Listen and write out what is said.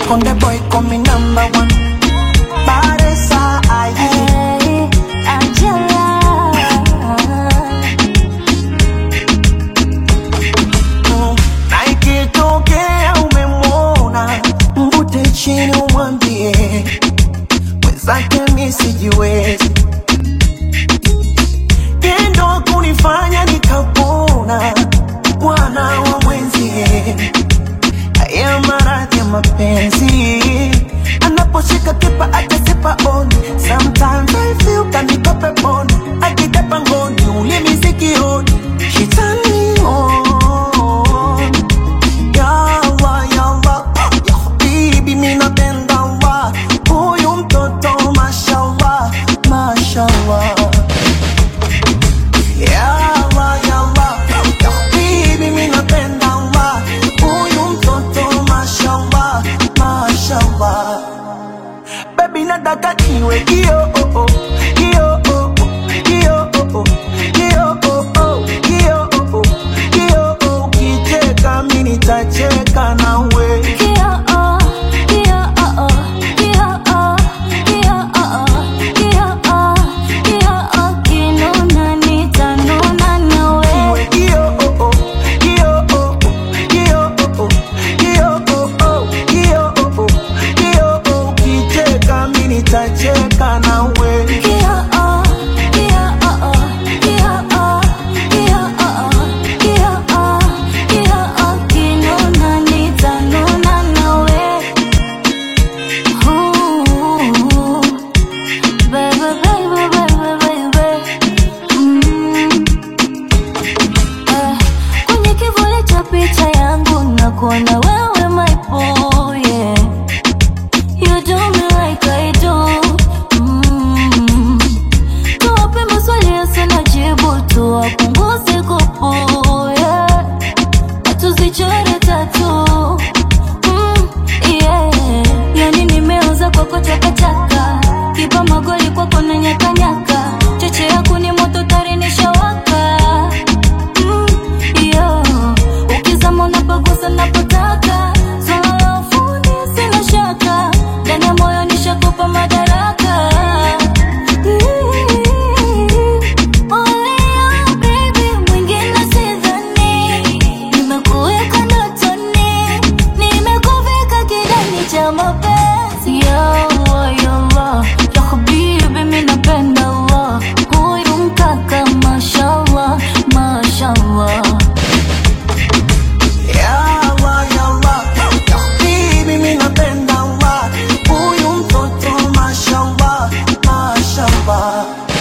Konde boy call me number one. Baresa Hey, Angela. Na ikitokea umemwona, mvute chini umwambie mwenzake mimi sijiwezi. Tendo kunifanya nikapona, bwana wa mwenzie. Haya maradhi ya mapenzi, anaposhika kipa atasipa on. Sometimes I feel kanikope poni, akita pangoni ulimi sikioni. She turn me on. Ya Allah, ya Allah, ya habibi mimi napenda Allah. Huyu mtoto mashallah, mashallah. Ya Allah, ya Allah, ya habibi mimi napenda Allah. Huyu mtoto mashallah, mashallah. Baby nataka niwe kio oh oh, kio oh oh, kio oh oh, kio oh oh, kio oh oh, kio oh. Ukicheka mimi nitacheka nawe. Nitacheka nawe. Kwenye kivuli cha picha yangu nakuona wewe my boy, yeah. You do me like I do. Tuwape maswali yasina jibu, tuwapunguze kupu, yeah. Tuzichore tatu, yeah. Yani nimeuza kwako chakachaka, kipa magoli kwako na nyaka nyaka. Cheche yako ni moto tari nishawaka, yo. Ukizama unapagusa napotaka, swala la ufundi sina shaka. Ndani ya moyo nishakupa madaraka. Only you baby, mwingine sidhani. Nimekuweka ndotoni, nimekuvika kidani cha mapenzi. Ya Allah, ya Allah, ya habibi mimi napenda Allah. Huyu mkaka mashallah, mashallah. Ya Allah, ya Allah, ya habibi mimi napenda Allah. Huyu mtoto mashallah, mashallah.